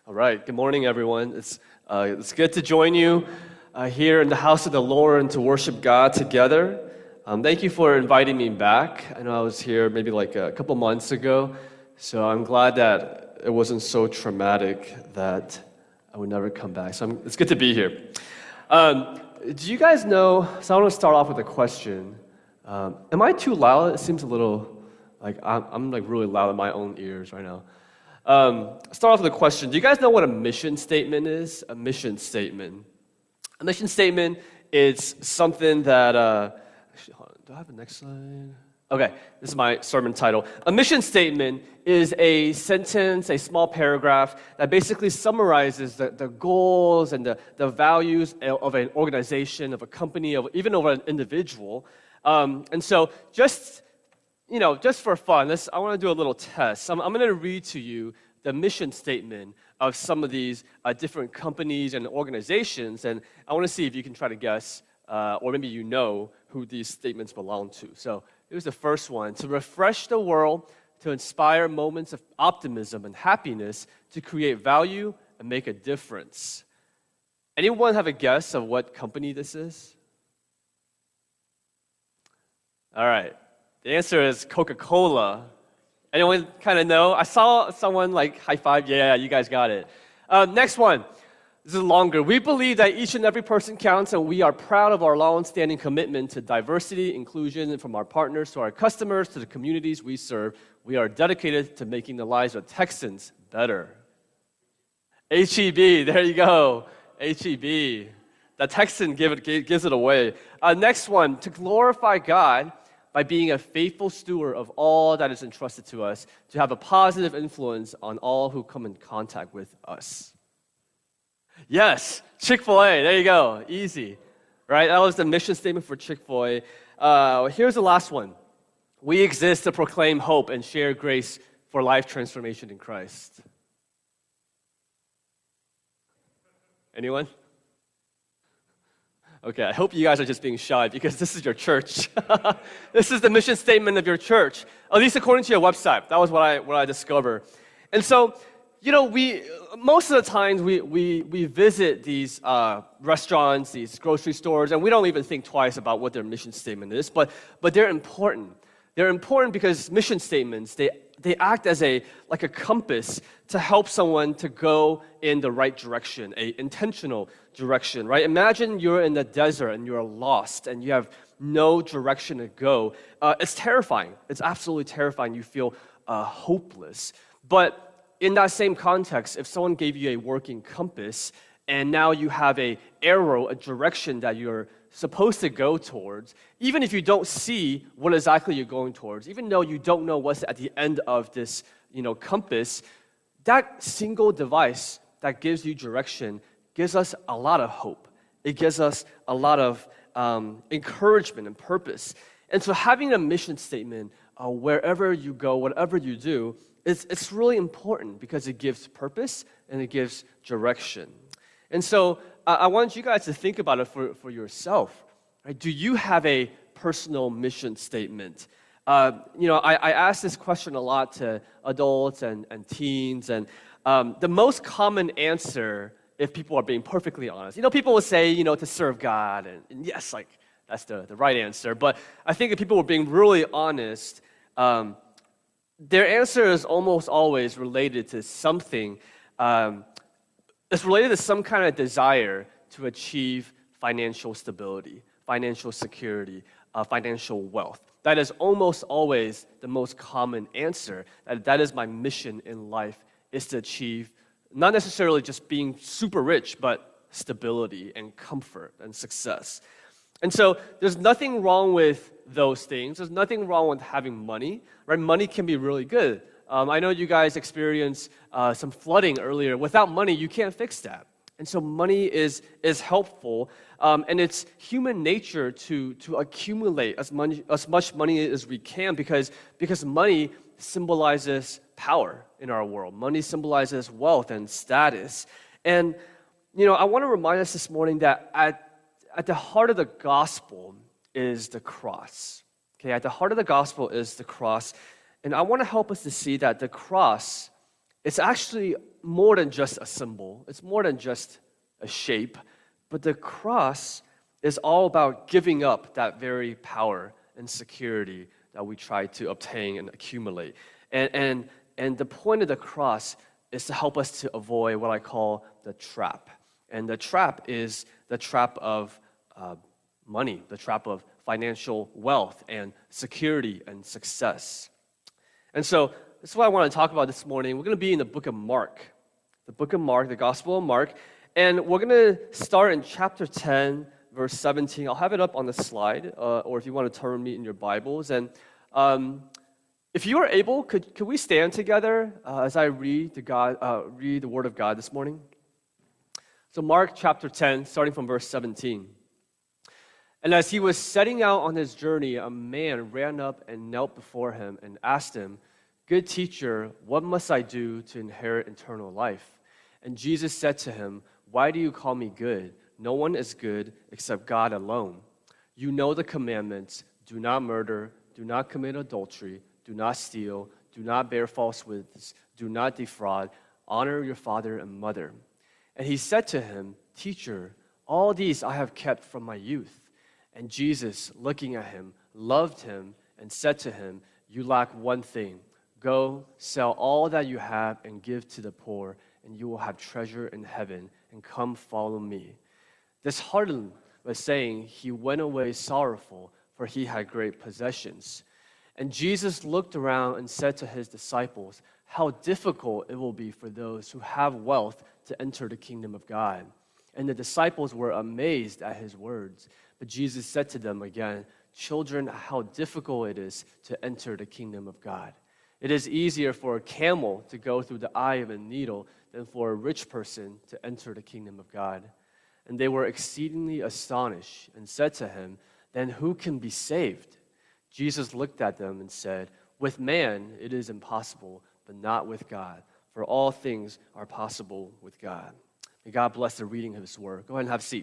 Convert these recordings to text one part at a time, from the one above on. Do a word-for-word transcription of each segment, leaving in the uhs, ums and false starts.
All right, good morning, everyone. It's, uh, it's good to join you uh, here in the house of the Lord and to worship God together. Um, thank you for inviting me back. I know I was here maybe like a couple months ago, so I'm glad that it wasn't so traumatic that I would never come back. So I'm, it's good to be here. Um, do you guys know, so I want to start off with a question. Um, am I too loud? It seems a little like I'm, I'm like really loud in my own ears right now. Um, start off with a question. Do you guys know what a mission statement is? A mission statement. A mission statement is something that, uh, actually, hold on, do I have the next slide? Okay, this is my sermon title. A mission statement is a sentence, a small paragraph that basically summarizes the, the goals and the, the values of an organization, of a company, of even of an individual. Um, and so just You know, just for fun, let's, I want to do a little test. I'm, I'm going to read to you the mission statement of some of these uh, different companies and organizations, and I want to see if you can try to guess, uh, or maybe you know who these statements belong to. So here's the first one. To refresh the world, to inspire moments of optimism and happiness, to create value and make a difference. Anyone have a guess of what company this is? All right. The answer is Coca-Cola. Anyone kind of know? I saw someone like high five. Yeah, you guys got it. Uh, next one. This is longer. We believe that each and every person counts, and we are proud of our long-standing commitment to diversity, inclusion, and from our partners to our customers to the communities we serve. We are dedicated to making the lives of Texans better. H E B. There you go. H E B. The Texan give it, gives it away. Uh, next one. To glorify God by being a faithful steward of all that is entrusted to us, to have a positive influence on all who come in contact with us. Yes, Chick-fil-A, there you go, easy, right? That was the mission statement for Chick-fil-A. Uh, here's the last one. We exist to proclaim hope and share grace for life transformation in Christ. Anyone? Okay, I hope you guys are just being shy because this is your church. This is the mission statement of your church, at least according to your website. That was what I what I discovered. And so, you know, we most of the times we we we visit these uh, restaurants, these grocery stores, and we don't even think twice about what their mission statement is. But but they're important. They're important because mission statements they they act as a like a compass to help someone to go in the right direction, a intentional direction, right? Imagine you're in the desert and you're lost and you have no direction to go. Uh, it's terrifying. It's absolutely terrifying. You feel uh, hopeless. But in that same context, if someone gave you a working compass and now you have a arrow, a direction that you're supposed to go towards, even if you don't see what exactly you're going towards, even though you don't know what's at the end of this, you know, compass, that single device that gives you direction gives us a lot of hope. It gives us a lot of um, encouragement and purpose. And so having a mission statement uh, wherever you go, whatever you do, it's, it's really important because it gives purpose and it gives direction. And so uh, I want you guys to think about it for, for yourself. Right? Do you have a personal mission statement? Uh, you know, I, I ask this question a lot to adults and, and teens, and um, the most common answer, if people are being perfectly honest, you know, people will say, you know, to serve God, and, and yes, like, that's the, the right answer, but I think if people were being really honest, um, their answer is almost always related to something, um, it's related to some kind of desire to achieve financial stability, financial security, uh, financial wealth. That is almost always the most common answer. That, that is my mission in life, is to achieve not necessarily just being super rich, but stability and comfort and success. And so there's nothing wrong with those things. There's nothing wrong with having money, right? Money can be really good. Um, I know you guys experienced uh, some flooding earlier. Without money, you can't fix that. And so money is is helpful, um, and it's human nature to to accumulate as much as much money as we can because because money symbolizes power in our world. Money symbolizes wealth and status. And you know, I want to remind us this morning that at at the heart of the gospel is the cross. Okay, at the heart of the gospel is the cross. And I want to help us to see that the cross, it's actually more than just a symbol. It's more than just a shape. But the cross is all about giving up that very power and security that we try to obtain and accumulate. And, and, and the point of the cross is to help us to avoid what I call the trap. And the trap is the trap of uh, money, the trap of financial wealth and security and success. And so this is what I want to talk about this morning. We're going to be in the book of Mark, the book of Mark, the Gospel of Mark. And we're going to start in chapter ten, verse seventeen. I'll have it up on the slide, uh, or if you want to turn me in your Bibles. And um, if you are able, could, could we stand together uh, as I read the, God, uh, read the Word of God this morning? So Mark chapter ten, starting from verse seventeen. And as he was setting out on his journey, a man ran up and knelt before him and asked him, "Good teacher, what must I do to inherit eternal life?" And Jesus said to him, "Why do you call me good? No one is good except God alone. You know the commandments: do not murder, do not commit adultery, do not steal, do not bear false witness, do not defraud, honor your father and mother." And he said to him, "Teacher, all these I have kept from my youth." And Jesus, looking at him, loved him and said to him, "You lack one thing. Go, sell all that you have and give to the poor, and you will have treasure in heaven, and come follow me." Disheartened by saying, he went away sorrowful, for he had great possessions. And Jesus looked around and said to his disciples, "How difficult it will be for those who have wealth to enter the kingdom of God." And the disciples were amazed at his words. But Jesus said to them again, "Children, how difficult it is to enter the kingdom of God. It is easier for a camel to go through the eye of a needle than for a rich person to enter the kingdom of God." And they were exceedingly astonished and said to him, "Then who can be saved?" Jesus looked at them and said, "With man it is impossible, but not with God, for all things are possible with God." May God bless the reading of his word. Go ahead and have a seat.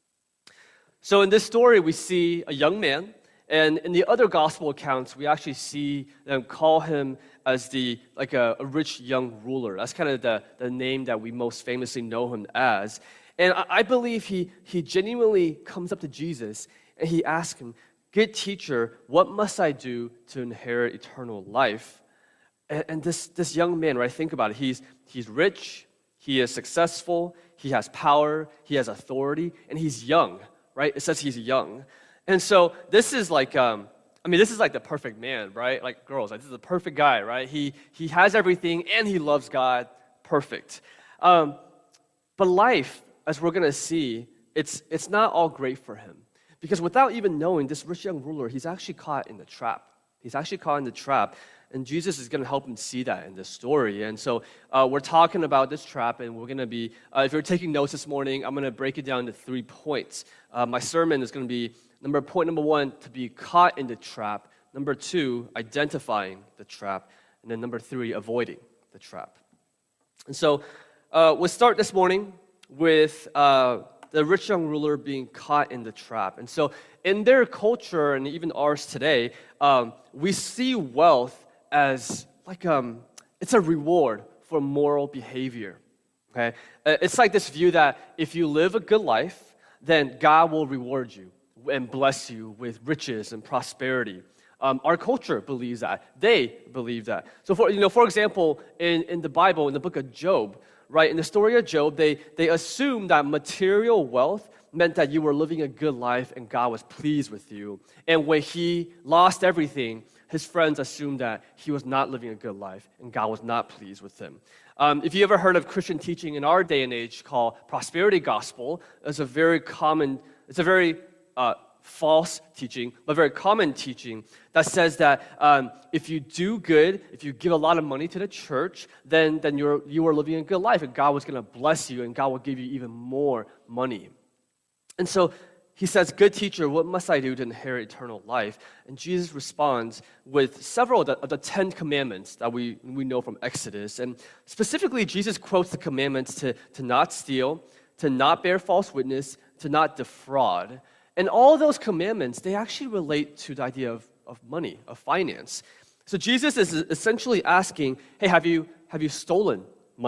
So in this story, we see a young man, and in the other gospel accounts, we actually see them call him as the like a, a rich young ruler. That's kind of the, the name that we most famously know him as. And I, I believe he, he genuinely comes up to Jesus, and he asks him, "Good teacher, what must I do to inherit eternal life?" And, and this, this young man, right, think about it. He's, he's rich, he is successful, he has power, he has authority, and he's young. Right? It says he's young. And so this is like, um, I mean, this is like the perfect man, right? Like girls, like this is the perfect guy, right? He he has everything and he loves God. Perfect. Um, but life, as we're going to see, it's it's not all great for him. Because without even knowing, this rich young ruler, he's actually caught in the trap. He's actually caught in the trap. And Jesus is going to help him see that in this story. And so uh, we're talking about this trap, and we're going to be, uh, if you're taking notes this morning, I'm going to break it down into three points. Uh, my sermon is going to be, number point number one, to be caught in the trap. Number two, identifying the trap. And then number three, avoiding the trap. And so uh, we'll start this morning with uh, the rich young ruler being caught in the trap. And so in their culture, and even ours today, um, we see wealth as like um, it's a reward for moral behavior. Okay, it's like this view that if you live a good life, then God will reward you and bless you with riches and prosperity. Um, our culture believes that. They believe that. So, for you know, for example, in, in the Bible, in the book of Job, right, in the story of Job, they they assumed that material wealth meant that you were living a good life and God was pleased with you. And when he lost everything, his friends assumed that he was not living a good life and God was not pleased with him. Um, if you ever heard of Christian teaching in our day and age called prosperity gospel, it's a very common, it's a very uh, false teaching, but very common teaching that says that um, if you do good, if you give a lot of money to the church, then, then you're, you are living a good life and God was going to bless you and God will give you even more money. And so he says, "Good teacher, what must I do to inherit eternal life?" And Jesus responds with several of the, of the Ten Commandments that we, we know from Exodus. And specifically, Jesus quotes the commandments to, to not steal, to not bear false witness, to not defraud. And all those commandments, they actually relate to the idea of, of money, of finance. So Jesus is essentially asking, hey, have you, have you stolen money?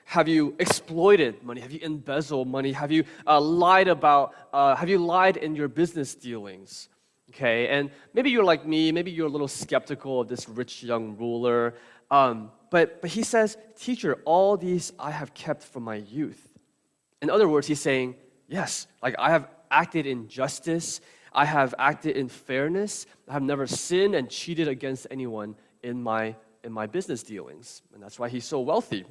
Have you exploited money? Have you embezzled money? Have you uh, lied about, uh, have you lied in your business dealings? Okay, and maybe you're like me, maybe you're a little skeptical of this rich young ruler. Um, but, but he says, teacher, all these I have kept from my youth. In other words, he's saying, yes, like I have acted in justice, I have acted in fairness, I have never sinned and cheated against anyone in my, in my business dealings. And that's why he's so wealthy.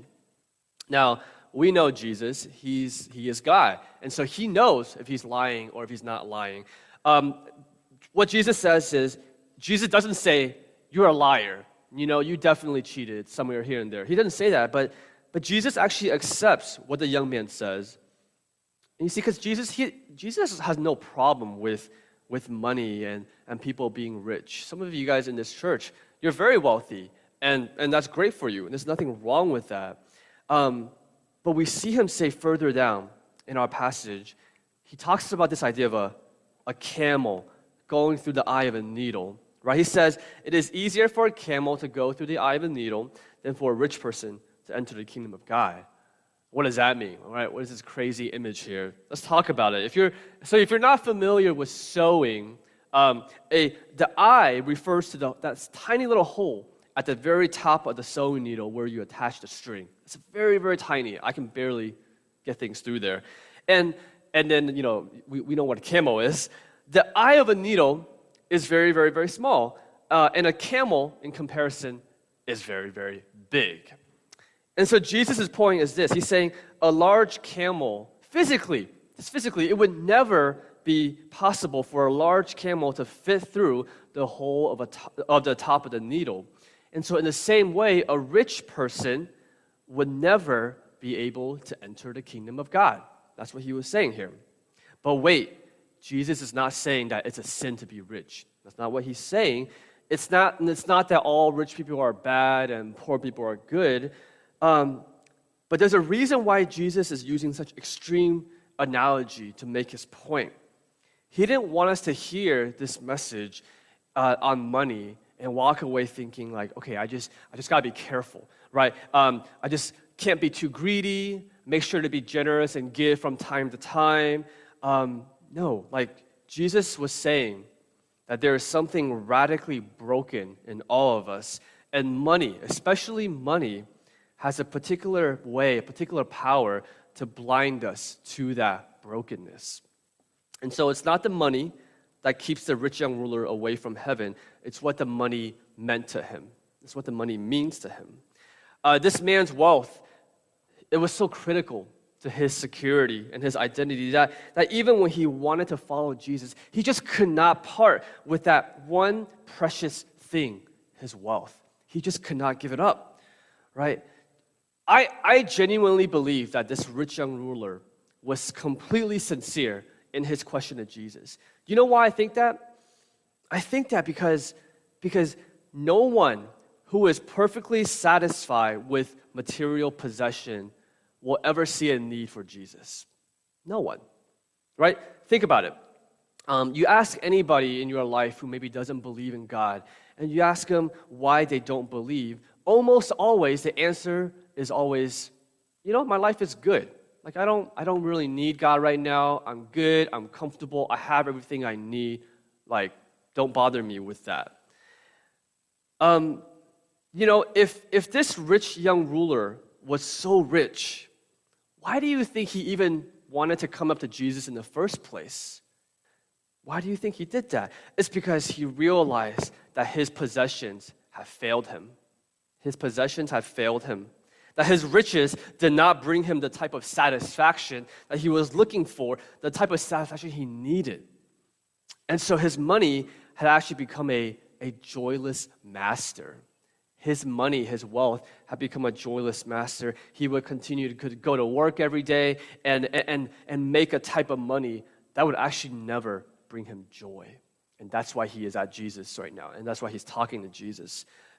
Now, we know Jesus, he's, he is God. And so he knows if he's lying or if he's not lying. Um, what Jesus says is, Jesus doesn't say, you're a liar. You know, you definitely cheated somewhere here and there. He doesn't say that, but, but Jesus actually accepts what the young man says. And you see, because Jesus, he, Jesus has no problem with, with money and, and people being rich. Some of you guys in this church, you're very wealthy, and, and that's great for you, and there's nothing wrong with that. Um, but we see him say further down in our passage, he talks about this idea of a, a camel going through the eye of a needle, right? He says, it is easier for a camel to go through the eye of a needle than for a rich person to enter the kingdom of God. What does that mean? All right, what is this crazy image here? Let's talk about it. If you're so, if you're not familiar with sewing, um, a the eye refers to the, that tiny little hole at the very top of the sewing needle where you attach the string. It's very, very tiny. I can barely get things through there. And and then you know we, we know what a camel is. The eye of a needle is very, very, very small, uh, and a camel, in comparison, is very, very big. And so Jesus' point is this. He's saying a large camel, physically, just physically, it would never be possible for a large camel to fit through the hole of, a to- of the top of the needle. And so in the same way, a rich person would never be able to enter the kingdom of God. That's what he was saying here. But wait, Jesus is not saying that it's a sin to be rich. That's not what he's saying. It's not, it's not that all rich people are bad and poor people are good. Um, but there's a reason why Jesus is using such extreme analogy to make his point. He didn't want us to hear this message uh, on money and walk away thinking like, okay, I just, I just gotta be careful, right? Um, I just can't be too greedy. Make sure to be generous and give from time to time. Um, no, like Jesus was saying that there is something radically broken in all of us, and money, especially money, has a particular way, a particular power to blind us to that brokenness. And so it's not the money that keeps the rich young ruler away from heaven. It's what the money meant to him. It's what the money means to him. Uh, this man's wealth, it was so critical to his security and his identity that, that even when he wanted to follow Jesus, he just could not part with that one precious thing, his wealth. He just could not give it up, right? I, I genuinely believe that this rich young ruler was completely sincere in his question to Jesus. You know why I think that? I think that because, because no one who is perfectly satisfied with material possession will ever see a need for Jesus. No one, right? Think about it. Um, you ask anybody in your life who maybe doesn't believe in God, and you ask them why they don't believe, almost always the answer is always, you know, my life is good. Like I don't, I don't really need God right now. I'm good. I'm comfortable. I have everything I need. Like, don't bother me with that. Um, you know, if if this rich young ruler was so rich, why do you think he even wanted to come up to Jesus in the first place? Why do you think he did that? It's because he realized that his possessions have failed him. His possessions have failed him. That his riches did not bring him the type of satisfaction that he was looking for, the type of satisfaction he needed. And so his money had actually become a, a joyless master. His money, his wealth, had become a joyless master. He would continue to go to work every day and, and, and make a type of money that would actually never bring him joy. And that's why he is at Jesus right now. And that's why he's talking to Jesus.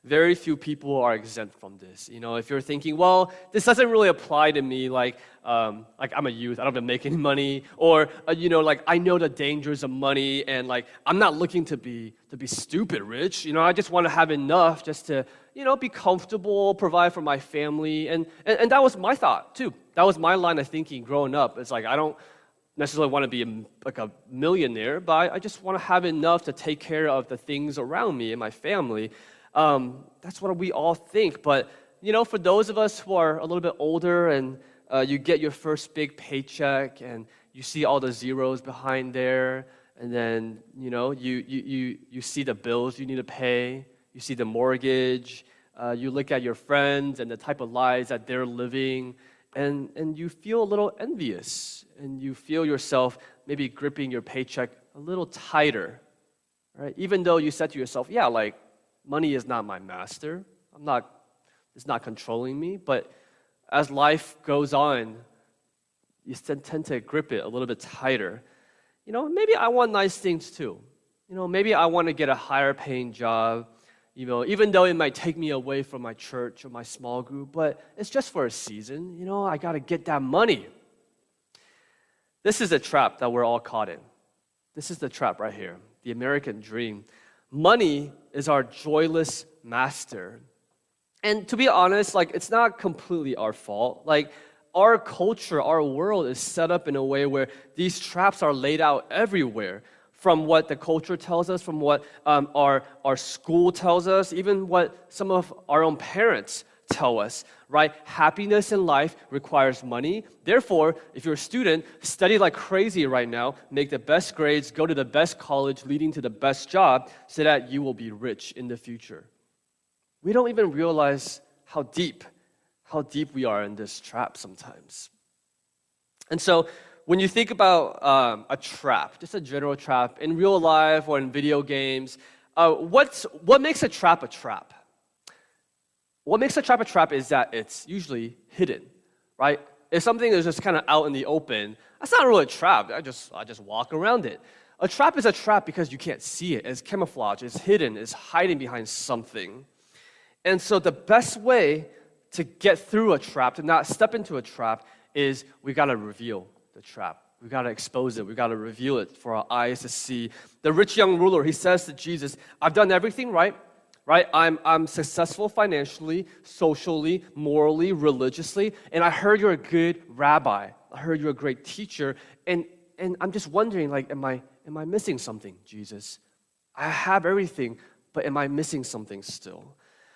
Very few people are exempt from this. You know, if you're thinking, well, this doesn't really apply to me, like, um, like I'm a youth, I don't have to make any money, or uh, you know, like I know the dangers of money, and like I'm not looking to be to be stupid rich. You know, I just want to have enough just to, you know, be comfortable, provide for my family, and and, and that was my thought too. That was my line of thinking growing up. It's like I don't necessarily want to be a, like a millionaire, but I, I just want to have enough to take care of the things around me and my family. Um, that's what we all think. But, you know, for those of us who are a little bit older and uh, you get your first big paycheck and you see all the zeros behind there, and then, you know, you, you, you, you see the bills you need to pay, you see the mortgage, uh, you look at your friends and the type of lives that they're living, and, and you feel a little envious, and you feel yourself maybe gripping your paycheck a little tighter, right? Even though you said to yourself, yeah, like, money is not my master. I'm not, it's not controlling me. But as life goes on, you tend to grip it a little bit tighter. You know, maybe I want nice things too. You know, maybe I want to get a higher paying job, you know, even though it might take me away from my church or my small group, but it's just for a season. You know, I got to get that money. This is a trap that we're all caught in. This is the trap right here, the American dream. Money is our joyless master. And to be honest, like, it's not completely our fault. Like, our culture, our world is set up in a way where these traps are laid out everywhere, from what the culture tells us, from what um, our, our school tells us, even what some of our own parents tell us, right? Happiness in life requires money. Therefore, if you're a student, study like crazy right now, make the best grades, go to the best college, leading to the best job, so that you will be rich in the future. We don't even realize how deep, how deep we are in this trap sometimes. And so, when you think about um, a trap, just a general trap, in real life or in video games, uh, what's, what makes a trap a trap? What makes a trap a trap is that it's usually hidden, right? If something is just kind of out in the open, that's not really a trap. I just, I just walk around it. A trap is a trap because you can't see it. It's camouflage. It's hidden. It's hiding behind something. And so the best way to get through a trap, to not step into a trap, is we got to reveal the trap. We got to expose it. We got to reveal it for our eyes to see. The rich young ruler, he says to Jesus, I've done everything right. Right? I'm, I'm successful financially, socially, morally, religiously, and I heard you're a good rabbi. I heard you're a great teacher, and, and I'm just wondering, like, am I, am I missing something, Jesus? I have everything, but am I missing something still?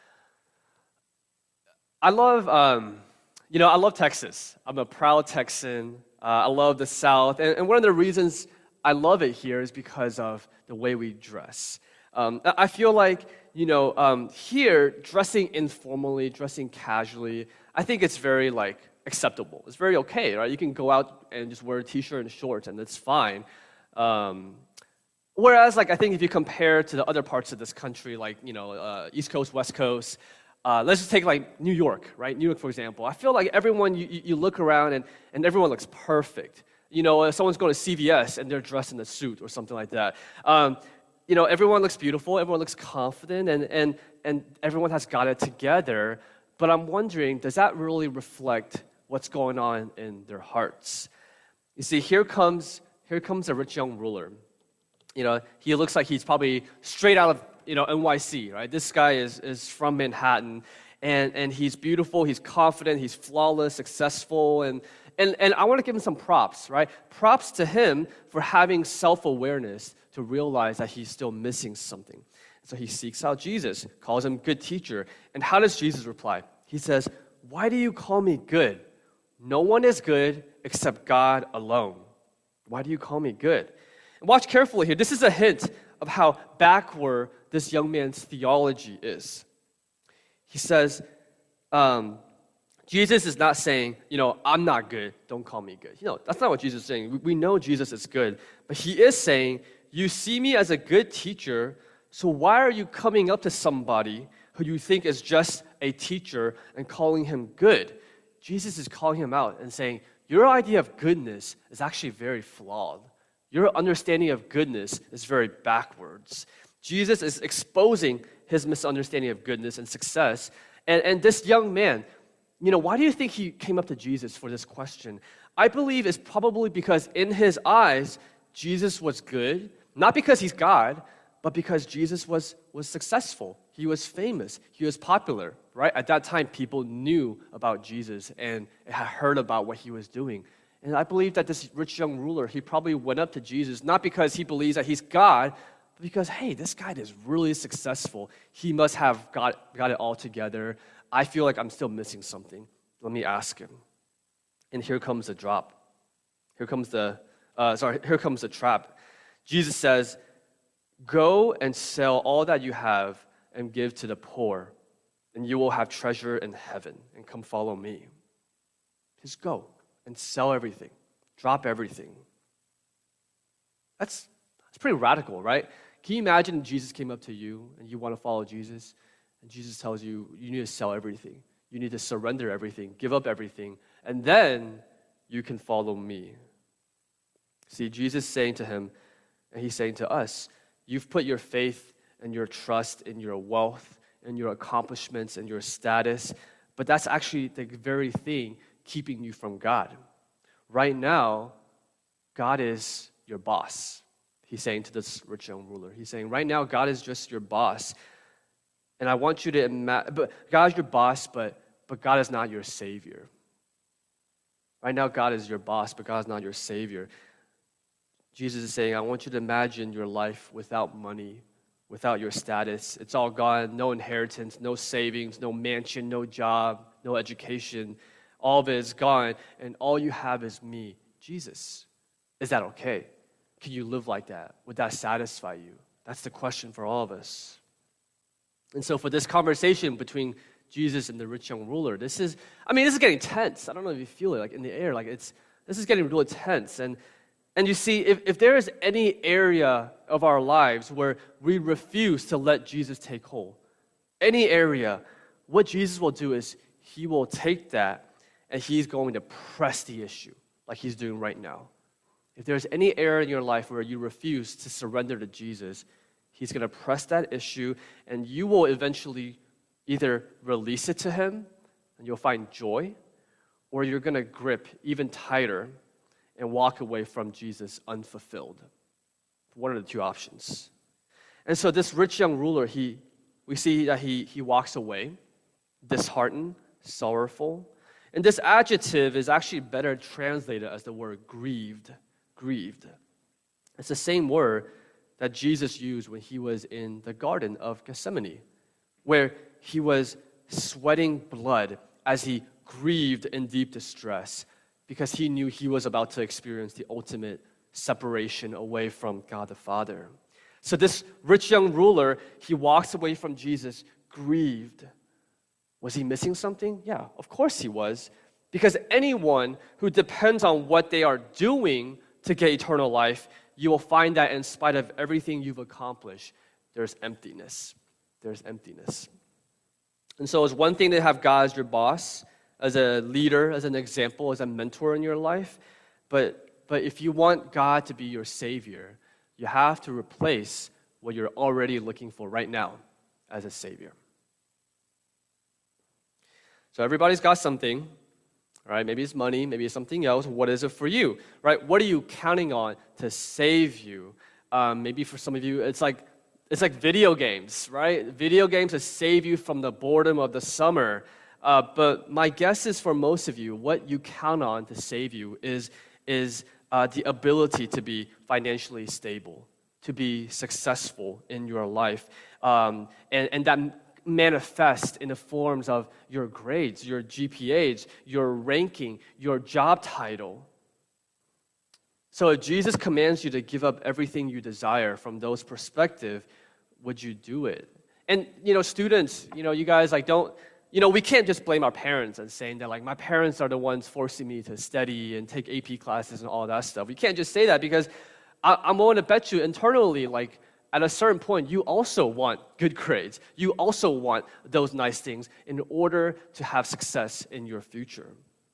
I love, um, you know, I love Texas. I'm a proud Texan. Uh, I love the South, and, and one of the reasons I love it here is because of the way we dress. Um, I feel like, you know, um, here, dressing informally, dressing casually, I think it's very, like, acceptable. It's very okay, right? You can go out and just wear a t-shirt and shorts, and it's fine. Um, whereas, like, I think if you compare to the other parts of this country, like, you know, uh, East Coast, West Coast, uh, let's just take, like, New York, right? New York, for example. I feel like everyone, you, you look around, and, and everyone looks perfect. You know, if someone's going to C V S, and they're dressed in a suit or something like that. Um, You know, everyone looks beautiful, everyone looks confident, and, and, and everyone has got it together. But I'm wondering, does that really reflect what's going on in their hearts? You see, here comes, here comes a rich young ruler. You know, he looks like he's probably straight out of, you know, N Y C, right? This guy is, is from Manhattan, and, and he's beautiful, he's confident, he's flawless, successful, and, and, and I want to give him some props, right? Props to him for having self-awareness to realize that he's still missing something. So he seeks out Jesus, calls him good teacher. And how does Jesus reply? He says, why do you call me good? No one is good except God alone. Why do you call me good? And watch carefully here. This is a hint of how backward this young man's theology is. He says, um, Jesus is not saying, you know, I'm not good, don't call me good. You know, that's not what Jesus is saying. We, we know Jesus is good. But he is saying, you see me as a good teacher, so why are you coming up to somebody who you think is just a teacher and calling him good? Jesus is calling him out and saying, your idea of goodness is actually very flawed. Your understanding of goodness is very backwards. Jesus is exposing his misunderstanding of goodness and success. And, and this young man, you know, why do you think he came up to Jesus for this question? I believe it's probably because in his eyes, Jesus was good, not because he's God, but because Jesus was, was successful. He was famous. He was popular, right? At that time, people knew about Jesus and had heard about what he was doing. And I believe that this rich young ruler, he probably went up to Jesus, not because he believes that he's God, but because, hey, this guy is really successful. He must have got, got it all together. I feel like I'm still missing something. Let me ask him. And here comes the drop. Here comes the, uh, sorry, here comes the trap. Jesus says, go and sell all that you have and give to the poor, and you will have treasure in heaven, and come follow me. Just go and sell everything. Drop everything. That's, that's pretty radical, right? Can you imagine Jesus came up to you and you want to follow Jesus, and Jesus tells you, you need to sell everything. You need to surrender everything, give up everything, and then you can follow me. See, Jesus is saying to him, and he's saying to us, you've put your faith and your trust in your wealth and your accomplishments and your status, but that's actually the very thing keeping you from God. Right now, God is your boss. He's saying to this rich young ruler. He's saying, right now, God is just your boss. And I want you to imagine, but God is your boss, but, but God is not your savior. Right now, God is your boss, but God is not your savior. Jesus is saying, I want you to imagine your life without money, without your status. It's all gone, no inheritance, no savings, no mansion, no job, no education. All of it is gone, and all you have is me, Jesus. Is that okay? Can you live like that? Would that satisfy you? That's the question for all of us. And so for this conversation between Jesus and the rich young ruler, this is, I mean, this is getting tense. I don't know if you feel it, like in the air. Like it's, this is getting really tense. And And you see, if, if there is any area of our lives where we refuse to let Jesus take hold, any area, what Jesus will do is he will take that and he's going to press the issue like he's doing right now. If there's any area in your life where you refuse to surrender to Jesus, he's going to press that issue and you will eventually either release it to him and you'll find joy, or you're going to grip even tighter and walk away from Jesus unfulfilled. One of the two options. And so this rich young ruler, he, we see that he, he walks away, disheartened, sorrowful. And this adjective is actually better translated as the word grieved, grieved. It's the same word that Jesus used when he was in the Garden of Gethsemane, where he was sweating blood as he grieved in deep distress, because he knew he was about to experience the ultimate separation away from God the Father. So this rich young ruler, he walks away from Jesus grieved. Was he missing something? Yeah, of course he was. Because anyone who depends on what they are doing to get eternal life, you will find that in spite of everything you've accomplished, there's emptiness. There's emptiness. And so it's one thing to have God as your boss, as a leader, as an example, as a mentor in your life. But, but if you want God to be your Savior, you have to replace what you're already looking for right now as a Savior. So everybody's got something, right? Maybe it's money, maybe it's something else. What is it for you, right? What are you counting on to save you? Um, maybe for some of you, it's like it's like video games, right? Video games to save you from the boredom of the summer. Uh, but my guess is for most of you, what you count on to save you is, is uh, the ability to be financially stable, to be successful in your life. Um, and, and that manifests in the forms of your grades, your G P As, your ranking, your job title. So if Jesus commands you to give up everything you desire from those perspectives, would you do it? And, you know, students, you know, you guys, like, don't, you know, we can't just blame our parents and saying that, like, my parents are the ones forcing me to study and take A P classes and all that stuff. We can't just say that, because I, I'm willing to bet you internally, like, at a certain point, you also want good grades. You also want those nice things in order to have success in your future.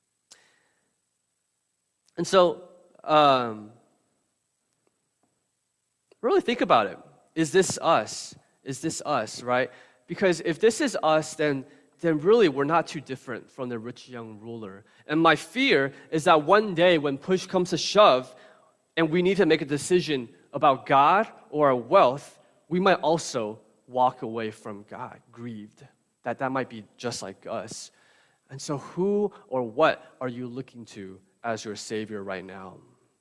And so, um, really think about it. Is this us? Is this us, right? Because if this is us, then, then really we're not too different from the rich young ruler. And my fear is that one day when push comes to shove and we need to make a decision about God or our wealth, we might also walk away from God, grieved. That that might be just like us. And so who or what are you looking to as your Savior right now?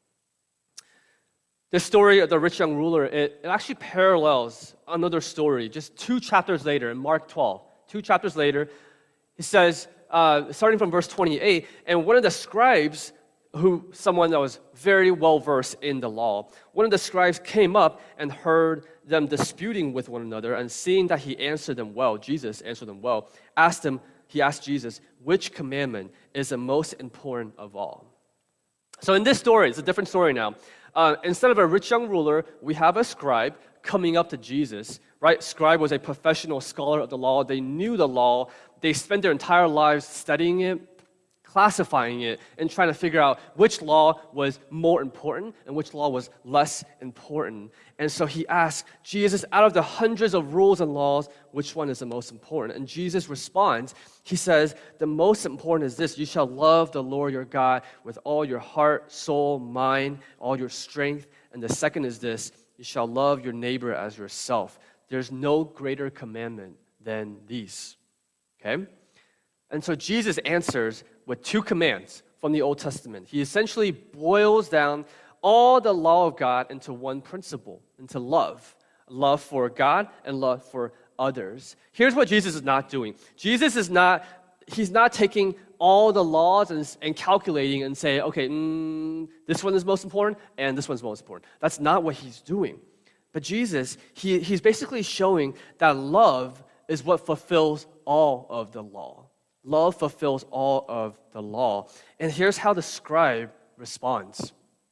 The story of the rich young ruler, it, it actually parallels another story. Just two chapters later, in Mark twelve, two chapters later, it says, uh, starting from verse twenty-eight, and one of the scribes, who someone that was very well-versed in the law, one of the scribes came up and heard them disputing with one another, and seeing that he answered them well, Jesus answered them well, asked him, he asked Jesus, which commandment is the most important of all? So in this story, it's a different story now. Uh, instead of a rich young ruler, we have a scribe coming up to Jesus, right? Scribe was a professional scholar of the law. They knew the law. They spent their entire lives studying it, classifying it, and trying to figure out which law was more important and which law was less important. And so he asked Jesus, out of the hundreds of rules and laws, which one is the most important? And Jesus responds, he says, the most important is this: you shall love the Lord your God with all your heart, soul, mind, all your strength. And the second is this: you shall love your neighbor as yourself. There's no greater commandment than these. Okay? And so Jesus answers with two commands from the Old Testament. He essentially boils down all the law of God into one principle, into love. Love for God and love for others. Here's what Jesus is not doing. Jesus is not, he's not taking all the laws and, and calculating and say, okay, mm, this one is most important and this one's most important. That's not what he's doing. But Jesus, he, he's basically showing that love is what fulfills all of the law. Love fulfills all of the law. And here's how the scribe responds.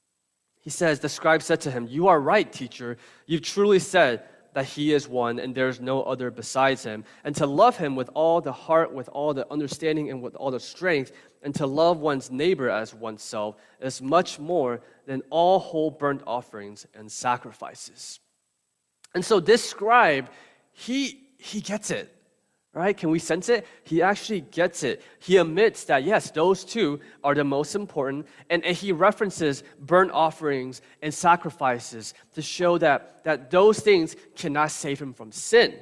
He says, the scribe said to him, you are right, teacher. You've truly said that he is one and there's no other besides him. And to love him with all the heart, with all the understanding, and with all the strength, and to love one's neighbor as oneself is much more than all whole burnt offerings and sacrifices. And so this scribe, he, he gets it. Right? Can we sense it? He actually gets it. He admits that, yes, those two are the most important, and, and he references burnt offerings and sacrifices to show that, that those things cannot save him from sin.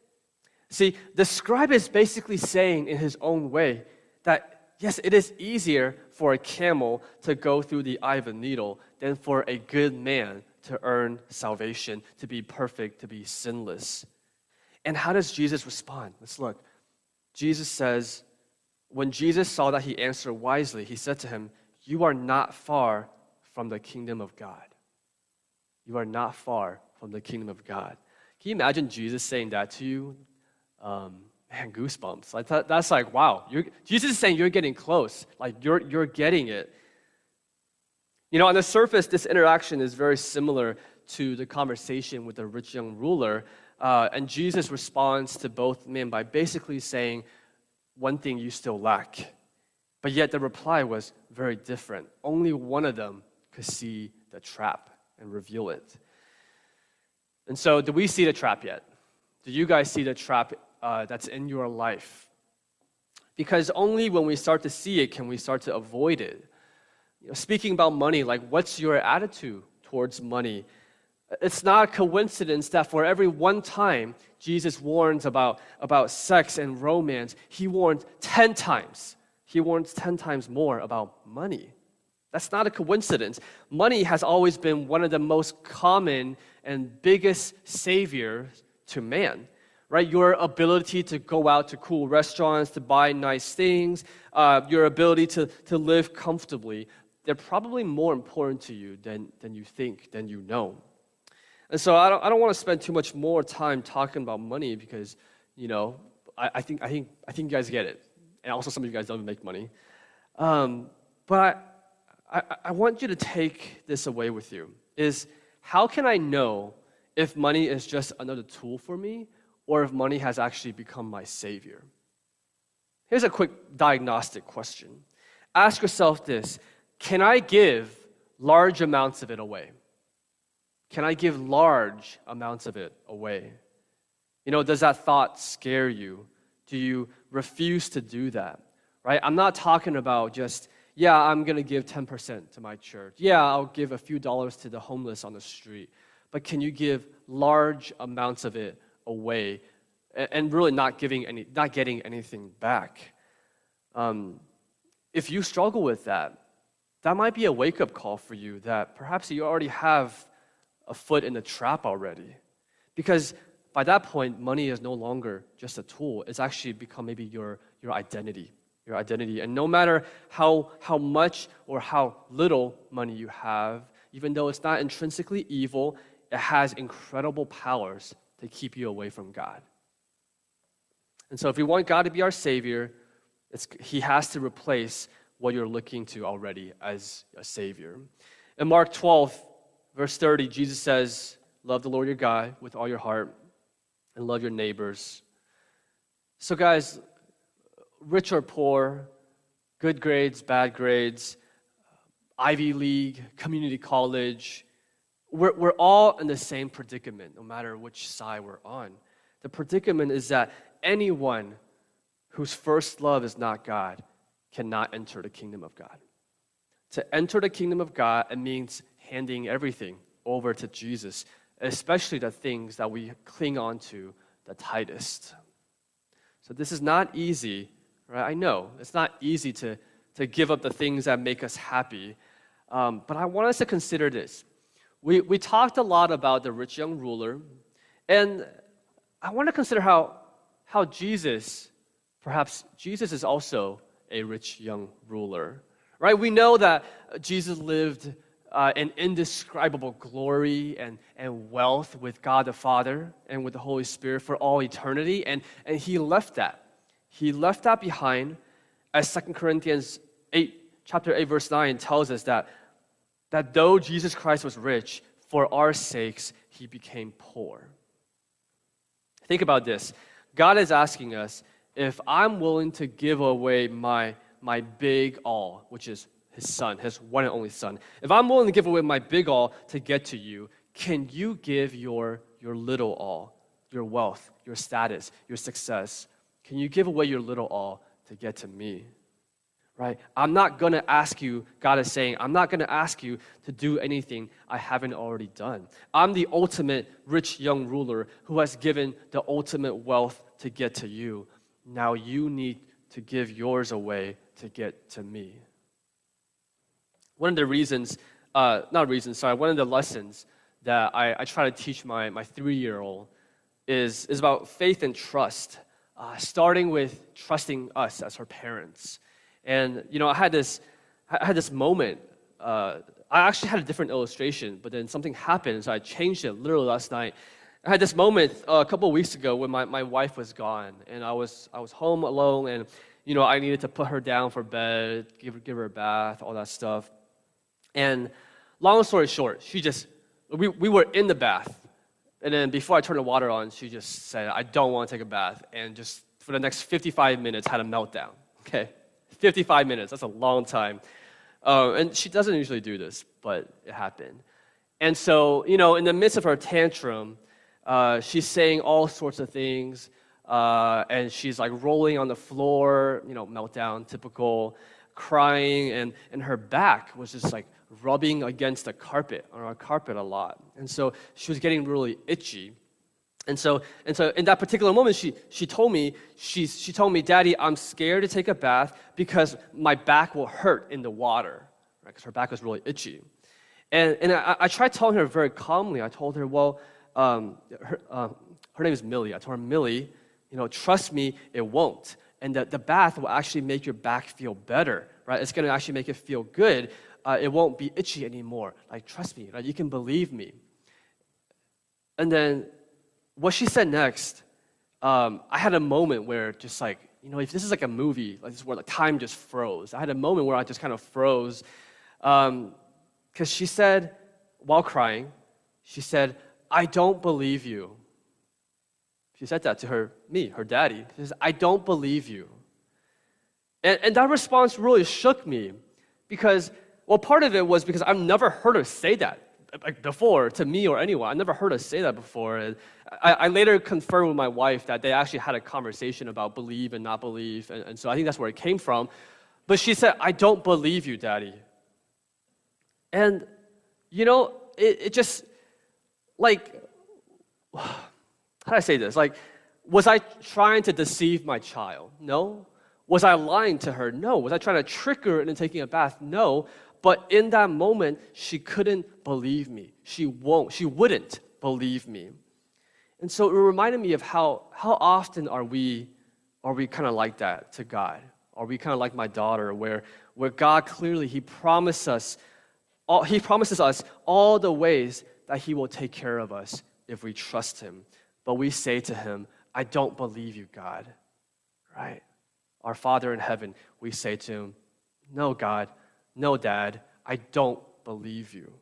See, the scribe is basically saying in his own way that, yes, it is easier for a camel to go through the eye of a needle than for a good man to earn salvation, to be perfect, to be sinless. And how does Jesus respond? Let's look. Jesus says, when Jesus saw that he answered wisely, he said to him, you are not far from the kingdom of God. You are not far from the kingdom of God. Can you imagine Jesus saying that to you? Um, man, goosebumps. Like that, that's like, wow. You're, Jesus is saying you're getting close. Like you're, you're getting it. You know, on the surface, this interaction is very similar to the conversation with the rich young ruler. Uh, and Jesus responds to both men by basically saying, one thing you still lack. But yet the reply was very different. Only one of them could see the trap and reveal it. And so, do we see the trap yet? Do you guys see the trap uh, that's in your life? Because only when we start to see it can we start to avoid it. You know, speaking about money, like what's your attitude towards money? It's not a coincidence that for every one time Jesus warns about, about sex and romance, he warns ten times. He warns ten times more about money. That's not a coincidence. Money has always been one of the most common and biggest saviors to man, right? Your ability to go out to cool restaurants, to buy nice things, uh, your ability to, to live comfortably, they're probably more important to you than, than you think, than you know. And so I don't, I don't want to spend too much more time talking about money because, you know, I, I think I think I think you guys get it, and also some of you guys don't make money. Um, but I, I, I want you to take this away with you: is how can I know if money is just another tool for me, or if money has actually become my savior? Here's a quick diagnostic question: ask yourself this: can I give large amounts of it away? Can I give large amounts of it away? You know, does that thought scare you? Do you refuse to do that? Right? I'm not talking about just, yeah, I'm going to give ten percent to my church. Yeah, I'll give a few dollars to the homeless on the street. But can you give large amounts of it away and really not giving any, not getting anything back? Um, if you struggle with that, that might be a wake-up call for you that perhaps you already have a foot in the trap already. Because by that point, money is no longer just a tool. It's actually become maybe your, your identity, your identity. And no matter how, how much or how little money you have, even though it's not intrinsically evil, it has incredible powers to keep you away from God. And so if we want God to be our Savior, it's, He has to replace what you're looking to already as a Savior. In Mark twelve, verse thirty, Jesus says, love the Lord your God with all your heart and love your neighbors. So guys, rich or poor, good grades, bad grades, Ivy League, community college, we're, we're all in the same predicament, no matter which side we're on. The predicament is that anyone whose first love is not God cannot enter the kingdom of God. To enter the kingdom of God, it means handing everything over to Jesus, especially the things that we cling on to the tightest. So this is not easy, right? I know it's not easy to, to give up the things that make us happy, um, but I want us to consider this. We, we talked a lot about the rich young ruler, and I want to consider how, how Jesus, perhaps Jesus is also a rich young ruler, right? We know that Jesus lived uh, in indescribable glory and, and wealth with God the Father and with the Holy Spirit for all eternity, and, and he left that. He left that behind, as Second Corinthians eight, chapter eight, verse nine tells us that, that though Jesus Christ was rich, for our sakes, he became poor. Think about this. God is asking us, if I'm willing to give away my, my big all, which is his son, his one and only son, if I'm willing to give away my big all to get to you, can you give your, your little all, your wealth, your status, your success? Can you give away your little all to get to me? Right? I'm not going to ask you, God is saying, I'm not going to ask you to do anything I haven't already done. I'm the ultimate rich young ruler who has given the ultimate wealth to get to you. Now you need to give yours away to get to me. One of the reasons, uh, not reasons, sorry, one of the lessons that I, I try to teach my, my three-year-old is, is about faith and trust, uh, starting with trusting us as her parents. And, you know, I had this, I had this moment. Uh, I actually had a different illustration, but then something happened, so I changed it literally last night. I had this moment uh, a couple of weeks ago when my, my wife was gone, and I was I was home alone, and, you know, I needed to put her down for bed, give her, give her a bath, all that stuff. And long story short, she just, we, we were in the bath, and then before I turned the water on, she just said, I don't want to take a bath, and just for the next fifty-five minutes had a meltdown, okay? fifty-five minutes, that's a long time. Uh, and she doesn't usually do this, but it happened. And so, you know, in the midst of her tantrum, uh, she's saying all sorts of things, uh, and she's like rolling on the floor, you know, meltdown, typical, crying, and, and her back was just like rubbing against the carpet, on our carpet a lot. And so she was getting really itchy. And so, and so in that particular moment, she, she told me, she, she told me, Daddy, I'm scared to take a bath because my back will hurt in the water, right? Because her back was really itchy. And, and I, I tried telling her very calmly. I told her, well, um, her, uh, her name is Millie. I told her, Millie, you know, trust me, it won't. And the, the bath will actually make your back feel better, right? It's going to actually make it feel good. Uh, it won't be itchy anymore. Like, trust me, right? You can believe me. And then what she said next, um, I had a moment where just like, you know, if this is like a movie, like this is where the time just froze. I had a moment where I just kind of froze because um, she said, while crying, she said, I don't believe you. She said that to her, me, her daddy. She says, I don't believe you. And, and that response really shook me because, well, part of it was because I've never heard her say that like before to me or anyone. I never heard us say that before. And I, I later confirmed with my wife that they actually had a conversation about believe and not believe, and, and so I think that's where it came from. But she said, "I don't believe you, Daddy." And, you know, it, it just, like, how do I say this? Like, was I trying to deceive my child? No. Was I lying to her? No. Was I trying to trick her into taking a bath? No. But in that moment, she couldn't believe me. She won't. She wouldn't believe me. And so it reminded me of how, how often are we, are we kind of like that to God? Are we kind of like my daughter, where, where God clearly, He promised us, all, He promises us all the ways that He will take care of us if we trust Him. But we say to Him, "I don't believe you, God." Right? Our Father in heaven, we say to Him, "No, God, no, Dad, I don't believe you."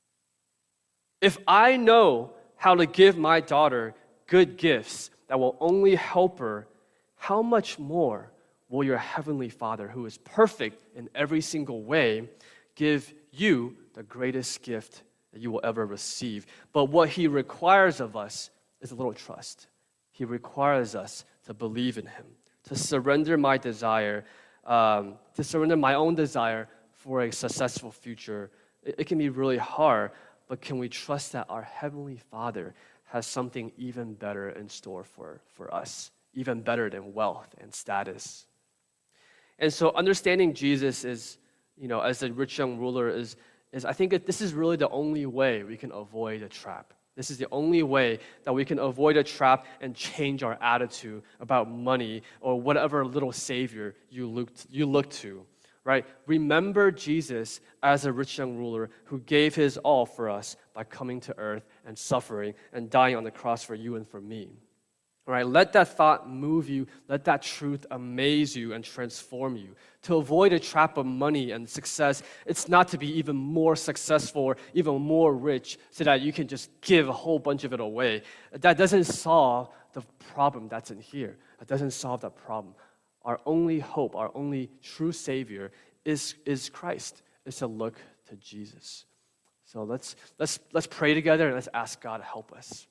If I know how to give my daughter good gifts that will only help her, how much more will your Heavenly Father, who is perfect in every single way, give you the greatest gift that you will ever receive? But what He requires of us is a little trust. He requires us to believe in Him, to surrender my desire, um, to surrender my own desire for a successful future. It, it can be really hard, but can we trust that our Heavenly Father has something even better in store for, for us, even better than wealth and status? And so understanding Jesus is, you know, as the rich young ruler is, is I think that this is really the only way we can avoid a trap. This is the only way that we can avoid a trap and change our attitude about money or whatever little savior you look, you look to, right? Remember Jesus as a rich young ruler who gave His all for us by coming to earth and suffering and dying on the cross for you and for me. All right, let that thought move you. Let that truth amaze you and transform you. To avoid a trap of money and success, it's not to be even more successful or even more rich so that you can just give a whole bunch of it away. That doesn't solve the problem that's in here. That doesn't solve that problem. Our only hope, our only true Savior is, is Christ, is to look to Jesus. So let's, let's, let's pray together and let's ask God to help us.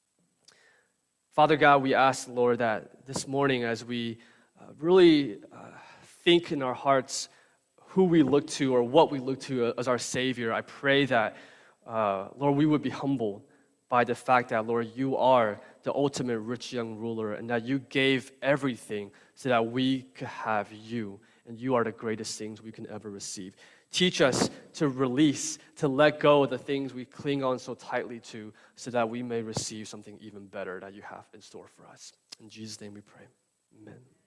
Father God, we ask, Lord, that this morning as we uh, really uh, think in our hearts who we look to or what we look to as our Savior, I pray that, uh, Lord, we would be humbled by the fact that, Lord, you are the ultimate rich young ruler and that you gave everything so that we could have you, and you are the greatest things we can ever receive. Teach us to release, to let go of the things we cling on so tightly to so that we may receive something even better that you have in store for us. In Jesus' name we pray. Amen.